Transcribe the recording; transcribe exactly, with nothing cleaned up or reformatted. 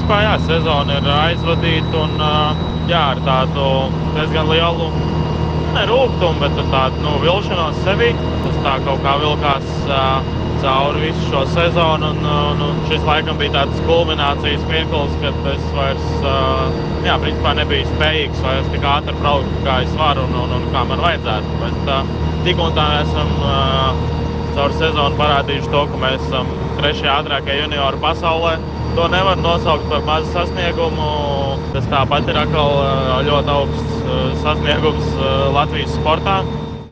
principā jā, sezona ir aizvadīta un jā, ar tādu diezgan lielu nerūgtumu, bet tādu nu, vilšanos sevi. Tas tā kaut kā vilkās uh, cauri visu šo sezonu un, un, un šis laikam bija tāds kulminācijas mirklis, kad es vairs uh, jā, principā nebiju spējīgs vairs tik ātri braukt, kā es varu un, un, un kā man vajadzētu. Bet uh, tik un tā mēs esam uh, caur sezonu parādījuši to, ka mēs esam trešajā ātrākajā junioru pasaulē. To nevar nosaukt par mazu sasniegumu. Tas tāpat ir atkal ļoti augsts sasniegums Latvijas sportā.